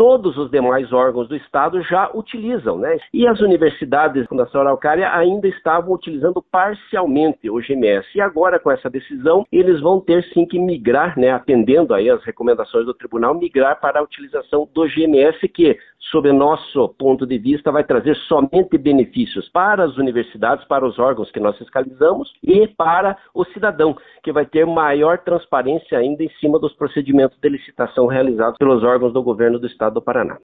todos os demais órgãos do Estado já utilizam, né? E as universidades da Fundação Araucária ainda estavam utilizando parcialmente o GMS. E agora, com essa decisão, eles vão ter sim que migrar, né, atendendo aí as recomendações do tribunal, migrar para a utilização do GMS, que, sob o nosso ponto de vista, vai trazer somente benefícios para as universidades, para os órgãos que nós fiscalizamos e para o cidadão, que vai ter maior transparência ainda em cima dos procedimentos de licitação realizados pelos órgãos do governo do Estado do Paraná.